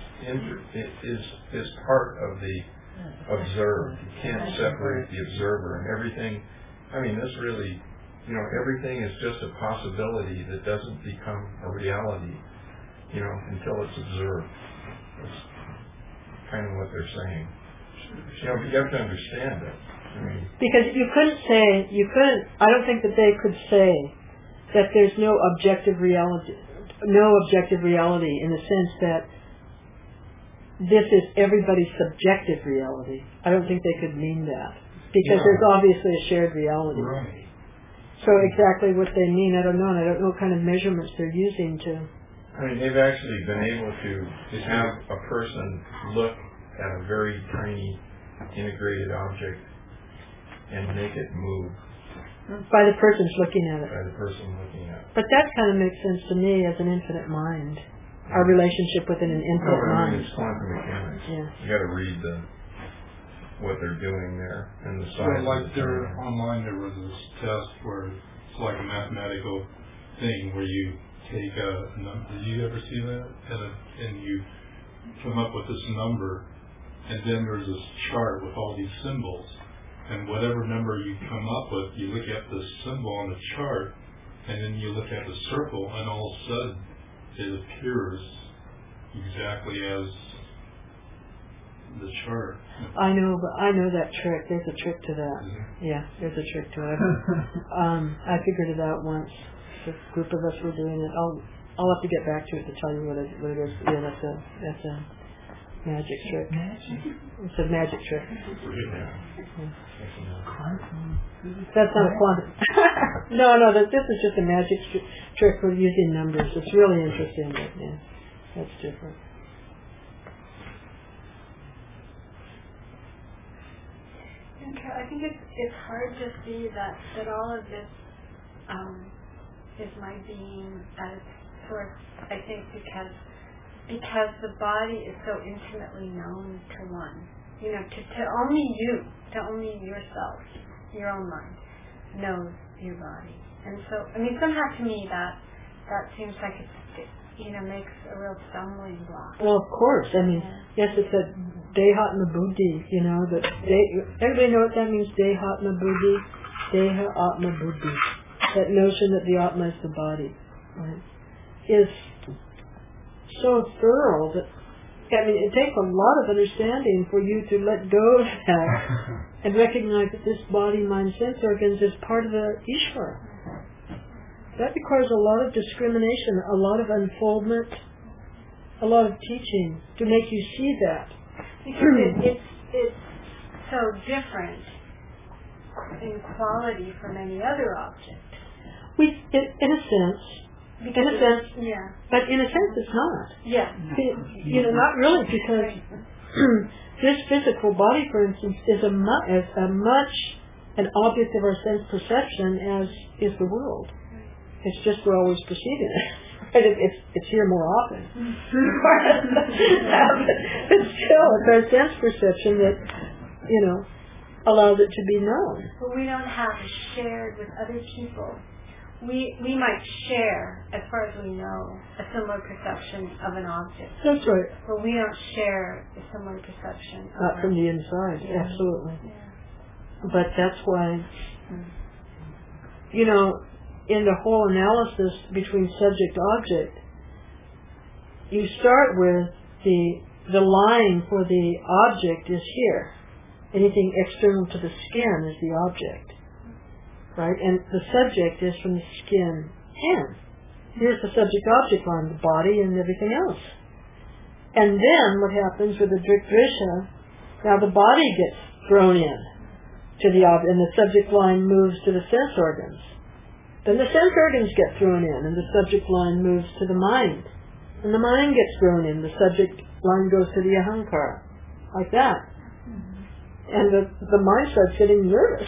is part of the observed. You can't separate the observer and everything. I mean, this really, everything is just a possibility that doesn't become a reality, until it's observed. That's kind of what they're saying. But you have to understand it. Because I don't think that they could say that there's no objective reality in the sense that this is everybody's subjective reality. I don't think they could mean that. Because there's obviously a shared reality. Right. So exactly what they mean, I don't know. And I don't know what kind of measurements they're using to I mean, they've actually been able to have a person look at a very tiny integrated object and make it move. By the person's looking at it. By the person looking at it. But that kind of makes sense to me as an infinite mind. Our relationship within an infinite mind. It's quantum mechanics. Yeah. You got to read what they're doing there and the size. So like online there was this test where it's like a mathematical thing where you take a number. Did you ever see that? And you come up with this number, and then there's this chart with all these symbols. And whatever number you come up with, you look at the symbol on the chart, and then you look at the circle, and all of a sudden it appears exactly as the chart. I know that trick. There's a trick to that. Mm-hmm. Yeah, there's a trick to it. I figured it out once. A group of us were doing it. I'll have to get back to it to tell you what it is. Yeah, that's a magic trick. It's a magic trick. Yeah. That's not a quantum. No, this is just a magic trick for using numbers. It's really interesting, but yeah, that's different. I think it's hard to see that all of this is my being at its source. I think because the body is so intimately known to one. You know, to only yourself, your own mind, knows your body. And so, I mean, somehow to me that seems like it makes a real stumbling block. Well, of course. I mean, yes, it's that Dehatma Buddhi, everybody know what that means, Dehatma Buddhi? Deha Atma Buddhi. That notion that the Atma is the body, right, is so thorough that, I mean, it takes a lot of understanding for you to let go of that and recognize that this body, mind, sense organs is part of the Ishvara. That requires a lot of discrimination, a lot of unfoldment, a lot of teaching to make you see that. Because it's so different in quality from any other object. In a sense, yeah. But in a sense it's not. Yeah. Not really, because this physical body, for instance, is as much an object of our sense perception as is the world. It's just we're always perceiving it. It's here more often. But still, it's our sense perception that, allows it to be known. But we don't have it shared with other people. We might share, as far as we know, a similar perception of an object. That's right. But we don't share a similar perception. Not from the inside, yeah. Absolutely. Yeah. But that's why, in the whole analysis between subject-object, you start with the line for the object is here. Anything external to the skin is the object. Right? And the subject is from the skin in. Here's the subject-object line, the body and everything else. And then what happens with the Drik-Drisha, now the body gets thrown in to the object, and the subject line moves to the sense organs. Then the sense organs get thrown in, and the subject line moves to the mind. And the mind gets thrown in, the subject line goes to the ahankara. Like that. And the mind starts getting nervous.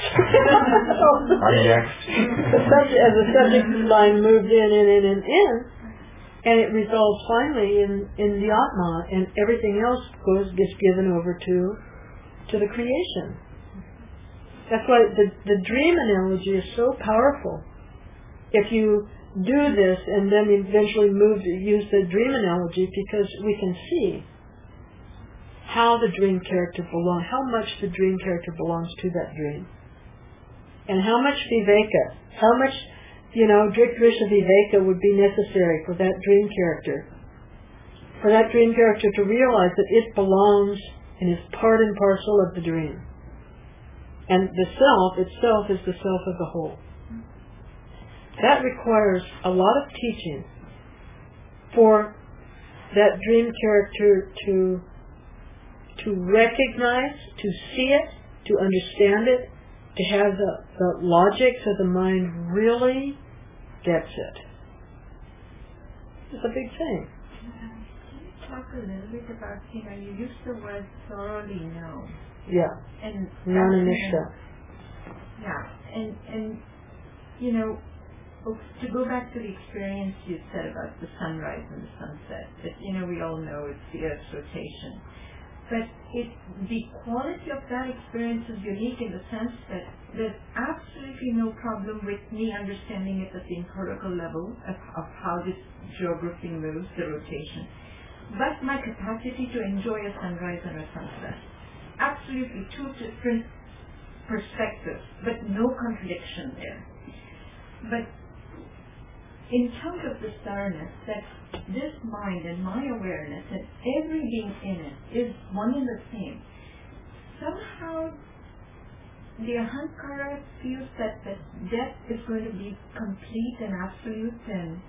As the subject line moves in, and it resolves finally in the Atma, and everything else gets given over to the creation. That's why the dream analogy is so powerful. If you do this and then eventually move to use the dream analogy, because we can see how the dream character how much the dream character belongs to that dream. And how much viveka, how much, Drik-Drisha viveka would be necessary for that dream character. For that dream character to realize that it belongs and is part and parcel of the dream. And the self itself is the self of the whole. That requires a lot of teaching for that dream character to recognize, to see it, to understand it, to have the logic so the mind really gets it. It's a big thing. Can you talk a little bit about, you used the word thoroughly know. Yeah. And Jnana-nishtha. Yeah. And to go back to the experience you said about the sunrise and the sunset, that, we all know it's the Earth's rotation. But the quality of that experience is unique in the sense that there's absolutely no problem with me understanding it at the empirical level of how this geography moves, the rotation. But my capacity to enjoy a sunrise and a sunset. Absolutely two different perspectives, but no contradiction there. But in terms of this awareness, that this mind and my awareness and every being in it is one and the same, somehow the ahankara feels that death is going to be complete and absolute and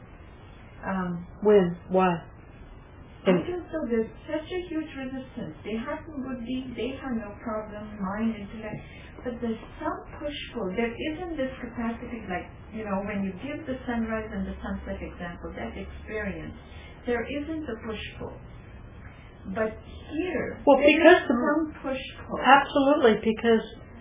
When? Why? I don't know, there's such a huge resistance. They have some buddhi, they have no problem, mind, intellect, but there's some push-pull. There isn't this capacity like, when you give the sunrise and the sunset example, that experience, there isn't a push-pull. But here, there is some push-pull. Absolutely, because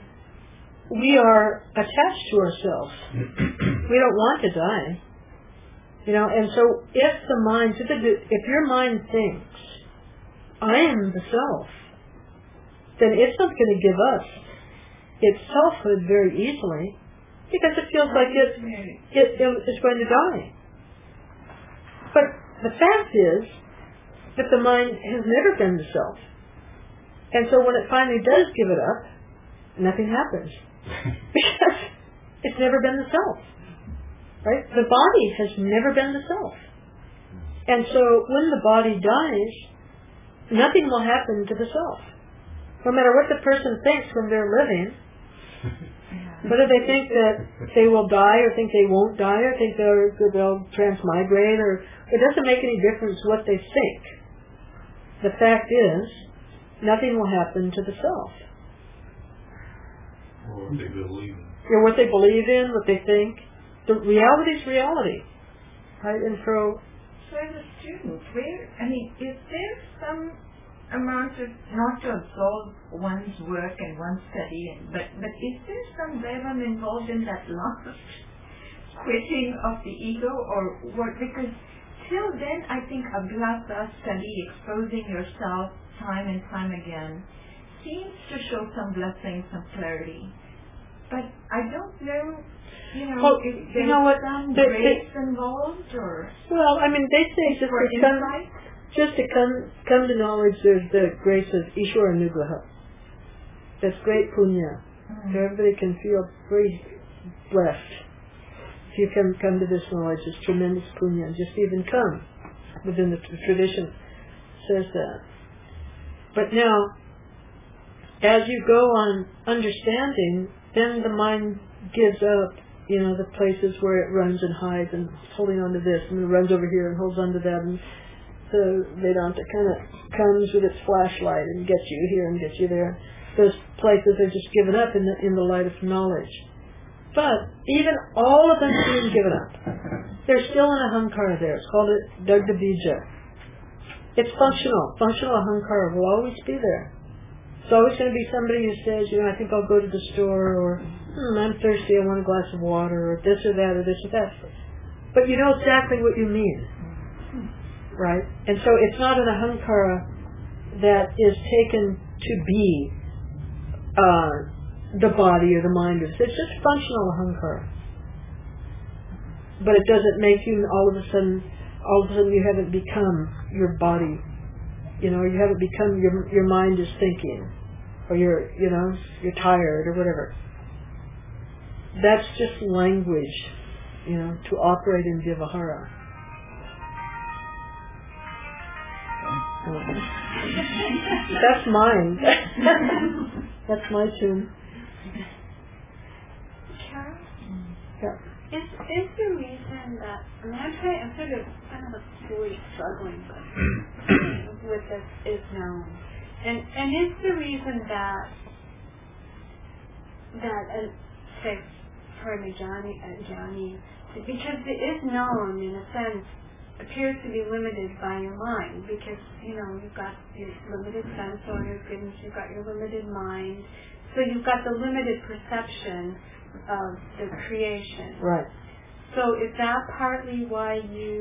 we are attached to ourselves. We don't want to die. And so if the mind, if your mind thinks, I am the self, then it's not going to give up its selfhood very easily, because it feels like it's going to die. But the fact is that the mind has never been the self. And so when it finally does give it up, nothing happens. Because it's never been the self. Right? The body has never been the self. And so when the body dies, nothing will happen to the self. No matter what the person thinks when they're living, whether they think that they will die or think they won't die or think they'll transmigrate, or it doesn't make any difference what they think. The fact is, nothing will happen to the self. Or what they believe in. Or what they believe in, what they think. The reality is reality. Right? And so as a student, is there some amount of, not to absolve one's work and one's study, but is there some level involved in that last quitting of the ego, or what? Because till then, I think abhyasa study, exposing yourself time and time again, seems to show some blessing, some clarity. But I don't know, if there's some grace involved, or... Well, they say just to come to knowledge, there's the grace of Ishwara Anugraha. That's great punya. So everybody can feel very blessed. If you can come to this knowledge, it's tremendous punya. Just even come within the tradition says that. But now, as you go on understanding, then the mind gives up, the places where it runs and hides and it's holding on to this, and it runs over here and holds on to that, and so Vedanta kind of comes with its flashlight and gets you here and gets you there. Those places are just given up in the light of knowledge. But even all of them being given up, there's still an ahankara there. It's called a Dagda Bija. It's functional. Functional ahankara will always be there. It's always going to be somebody who says, I think I'll go to the store, or I'm thirsty, I want a glass of water, or this or that, or this or that. But you know exactly what you mean. Right? And so it's not an ahankara that is taken to be the body or the mind. It's just functional ahankara. But it doesn't make you all of a sudden you haven't become your body. You haven't become your mind is thinking, or you're tired or whatever. That's just language, to operate in Vyavahara. That's mine. That's my tune. Carol? Yeah. Is the reason that I'm sort of fully struggling with this is known, and is the reason that say for Jnani, because it is known in a sense appears to be limited by your mind because, you've got your limited sense organs, you've got your limited mind, so you've got the limited perception of the creation. Right. So is that partly why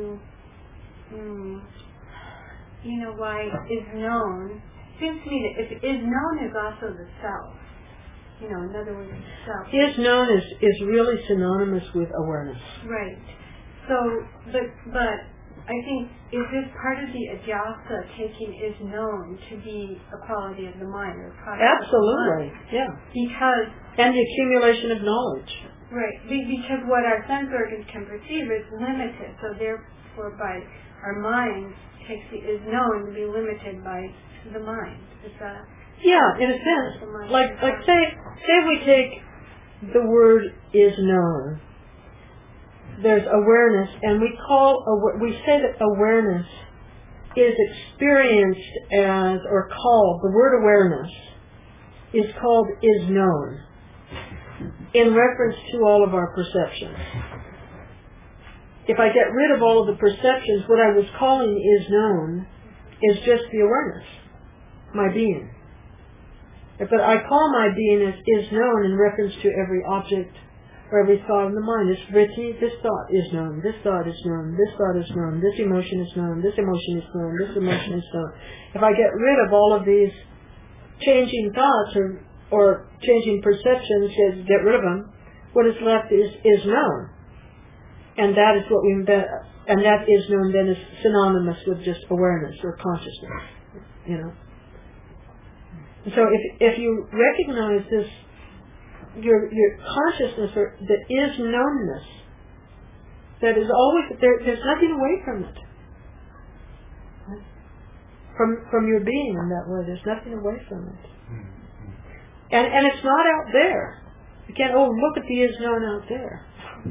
why is known? Seems to me that if is known is also the self. In other words, self. Is known is really synonymous with awareness. Right. So, but I think, is this part of the adhyasa taking is known to be a quality of the mind or a product Absolutely, of the mind? yeah. Because... And the accumulation of knowledge. Right. Because what our sense organs can perceive is limited. So therefore, by our mind takes the is known to be limited by the mind. Is that... Yeah, in a sense. Like say we take the word is known. There's awareness, and we say that awareness is experienced as, or called, the word awareness is called is known in reference to all of our perceptions. If I get rid of all of the perceptions, what I was calling is known is just the awareness, my being. But I call my being as is known in reference to every object or every thought in the mind. This vritti, this thought is known, this thought is known, this thought is known, this emotion is known, this emotion is known, this emotion is known. If I get rid of all of these changing thoughts or changing perceptions, get rid of them, what is left is known. And that is what and that is known then is synonymous with just awareness or consciousness, So if you recognize this, your consciousness or that is knownness, that is always there's nothing away from it. From your being in that way, there's nothing away from it. And it's not out there. You can't look at the is known out there.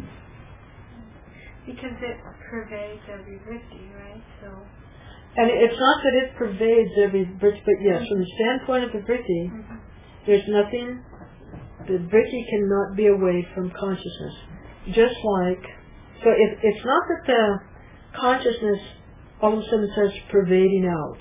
Because it pervades every vritti, right? So. And it's not that it pervades every vritti, but yes, from the standpoint of the vritti, there's nothing. The vritti cannot be away from consciousness. Just like, so it's not that the consciousness all of a sudden starts pervading out.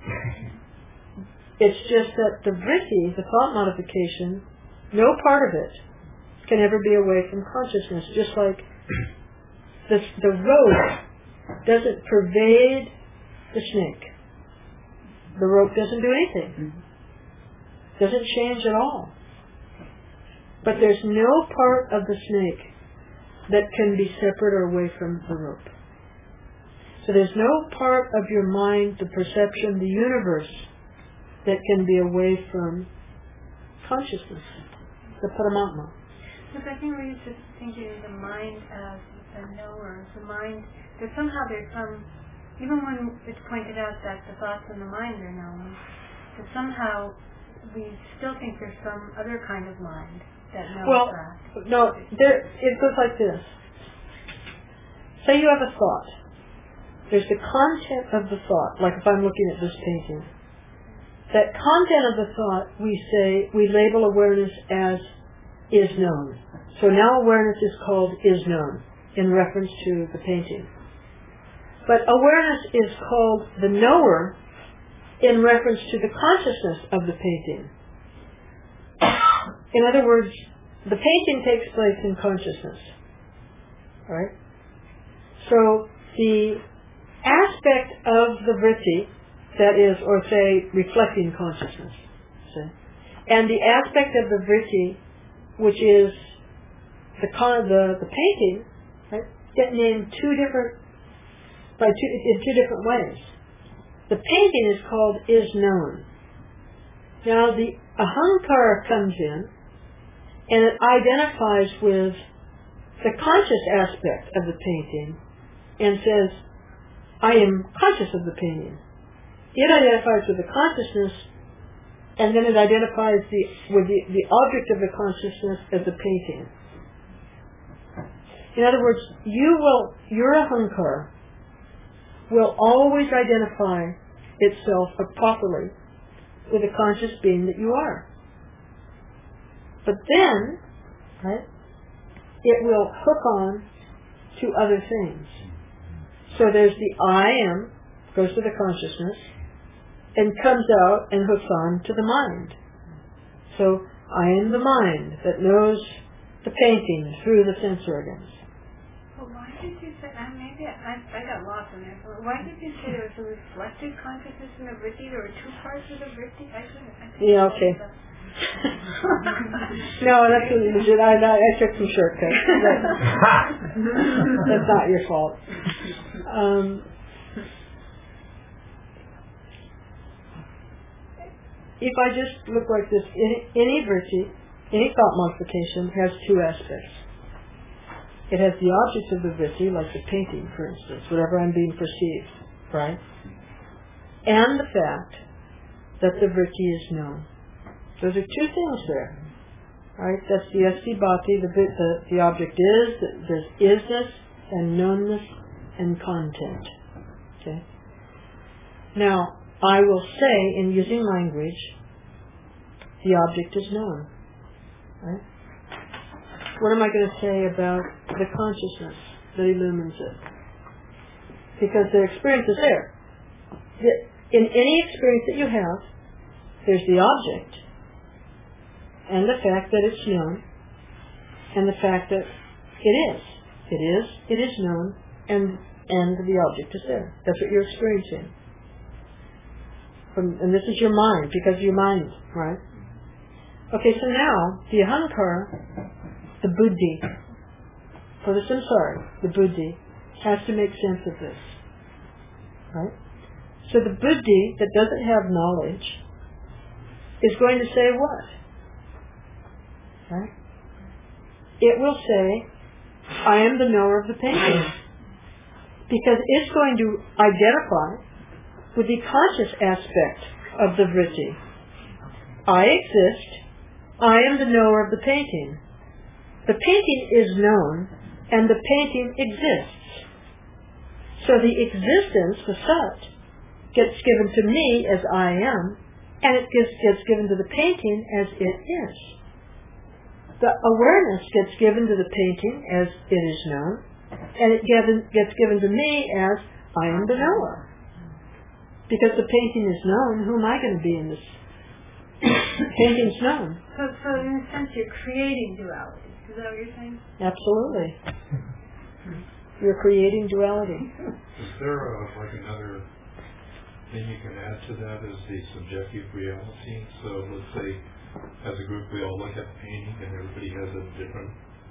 It's just that the vritti, the thought modification, no part of it can ever be away from consciousness. Just like the rope doesn't pervade the snake. The rope doesn't do anything. Doesn't change at all. But there's no part of the snake that can be separate or away from the rope. So there's no part of your mind, the perception, the universe, that can be away from consciousness, the Paramatma. Because I think we're just thinking of the mind as a knower. The mind, there's some, even when it's pointed out that the thoughts in the mind are known, that somehow we still think there's some other kind of mind that knows that. No, it goes like this. Say you have a thought. There's the content of the thought, like if I'm looking at this painting. That content of the thought, we label awareness as is known. So now awareness is called is known in reference to the painting. But awareness is called the knower in reference to the consciousness of the painting. In other words, the painting takes place in consciousness. Right? So the aspect of the vritti, that is, or say, reflecting consciousness, say, and the aspect of the vritti, which is the painting, right, get named in two different ways. The painting is called is known. Now the ahankara comes in and it identifies with the conscious aspect of the painting and says, I am conscious of the painting. It identifies with the consciousness, and then it identifies with the object of the consciousness as the painting. In other words, your ahankara will always identify itself properly with the conscious being that you are. But then, right, it will hook on to other things. So there's the I am, goes to the consciousness, and comes out and hooks on to the mind. So I am the mind that knows the painting through the sense organs. Well, why did you say, maybe I got lost in there. Why did you say there was a reflected consciousness in the vritti? There were two parts of the vritti? I couldn't Yeah, okay. No, that's legit. I took some shortcuts. That's not your fault. If I just look like this, any vritti, any thought modification has two aspects. It has the object of the vritti, like the painting, for instance, whatever I'm being perceived, right? And the fact that the vritti is known. Those are two things there, right? That's the esti bhati, the object is, there's isness and knownness and content. Okay? Now, I will say, in using language, the object is known. Right? What am I going to say about the consciousness that illumines it? Because the experience is there. In any experience that you have, there's the object, and the fact that it's known, and the fact that it is known, and the object is there. That's what you're experiencing. And this is your mind, because your mind, right? Okay, so now, the ahankara, the buddhi, for the samsara, the buddhi, has to make sense of this. Right? So the buddhi that doesn't have knowledge is going to say what? Right? It will say, I am the knower of the painting. Because it's going to identify with the conscious aspect of the vritti. I exist. I am the knower of the painting. The painting is known, and the painting exists. So the existence, the sat, gets given to me as I am, and it gets given to the painting as it is. The awareness gets given to the painting as it is known, and it gets given to me as I am the knower. Because the painting is known, who am I going to be in this? Painting's known. So in a sense, you're creating duality. Is that what you're saying? Absolutely. You're creating duality. Is there another thing you can add to that is the subjective reality? So let's say, as a group, we all look at the painting, and everybody has a different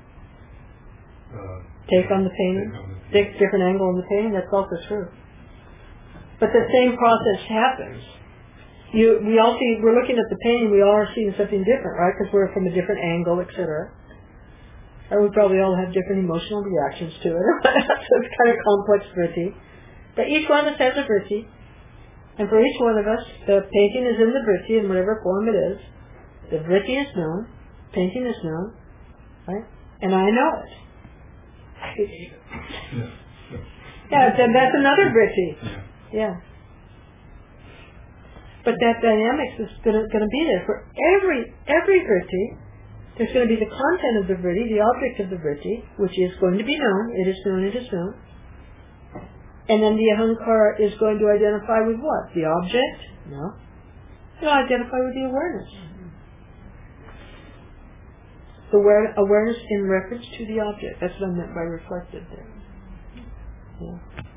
take on the painting, different angle on the painting. That's also true. But the same process happens. We're looking at the painting, we all are seeing something different, right? Because we're from a different angle, etc. And we probably all have different emotional reactions to it. So it's kind of complex vritti. But each one of us has a vritti. And for each one of us, the painting is in the vritti in whatever form it is. The vritti is known. Painting is known. Right? And I know it. Yeah, that's another vritti. Yeah. But that dynamics is going to be there for every vritti. There's going to be the content of the vritti, the object of the vritti, which is going to be known. It is known. It is known. And then the ahankara is going to identify with what? The object? No. It'll identify with the awareness. The awareness in reference to the object. That's what I meant by reflected there. Yeah.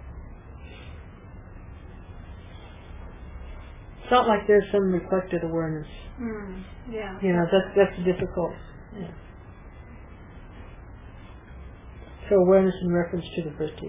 It's not like there's some reflected awareness. Yeah. You know, that's difficult. Yeah. So awareness in reference to the vritti.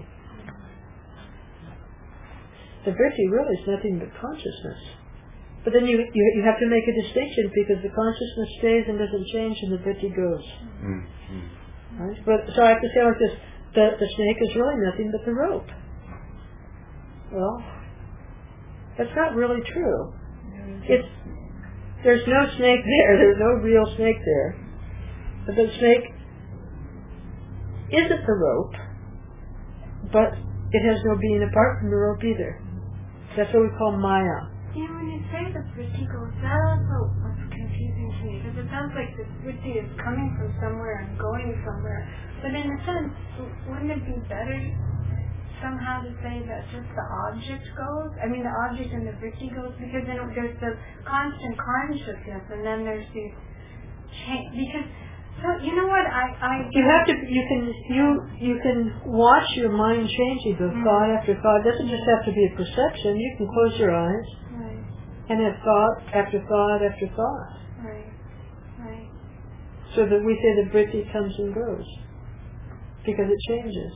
The vritti really is nothing but consciousness. But then you have to make a distinction because the consciousness stays and doesn't change and the vritti goes. Right? But so I have to say like this, the snake is really nothing but the rope. Well, that's not really true. There's no snake there. There's no real snake there. But the snake isn't the rope, but it has no being apart from the rope either. That's what we call Maya. Yeah, when you say the vritti goes, that also was confusing to me because it sounds like this vritti is coming from somewhere and going somewhere. But in a sense, wouldn't it be better somehow to say that just the object goes? I mean, the object and the vritti goes, because then there's the constant consciousness, and then there's these change. Because, so you know what, you have to, you can watch your mind change. You go thought after thought. It doesn't just have to be a perception. You can close your eyes and have thought after thought after thought. Right. So that we say the vritti comes and goes because it changes.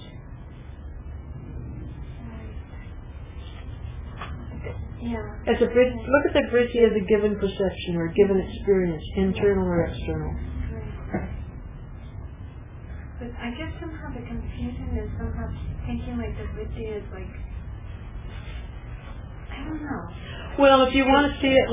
Yeah. As a vritti, look at the vritti as a given perception or a given experience, internal or external. But I guess somehow the confusion is somehow thinking like the vritti is like, I don't know. Well, if you want to see it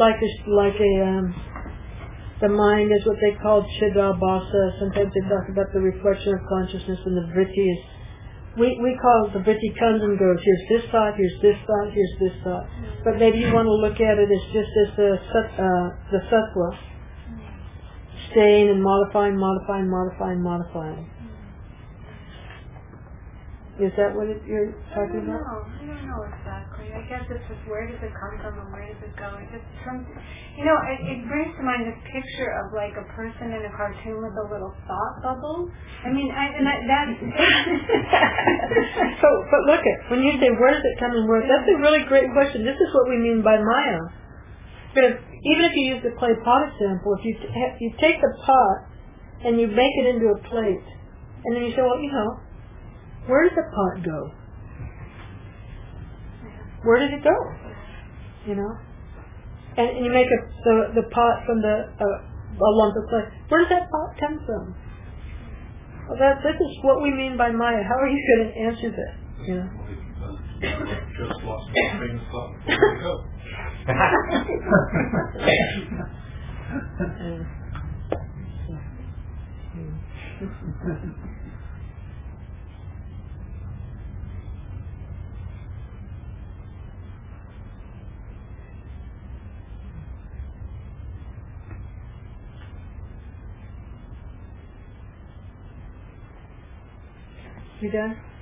the mind is what they call chidabhasa. Sometimes they talk about the reflection of consciousness, and the vritti is, we call it the vritti comes and goes. Here's this thought, here's this thought, here's this thought. But maybe you want to look at it as just as the sattva, staying and modifying. Is that what you're talking about? I don't know exactly. I guess it's just where does it come from and where does it go? It just comes, it brings to mind this picture of like a person in a cartoon with a little thought bubble. I mean, But look at, when you say where does it come and where, that's a really great question. This is what we mean by Maya. Because even if you use the clay pot example, if you take the pot and you make it into a plate, and then you say, well, where does the pot go? Where does it go? And you make the pot from a lump of clay. Where does that pot come from? Well, this is what we mean by Maya. How are you going to answer that? Just lost my train of thought. There we go. You done?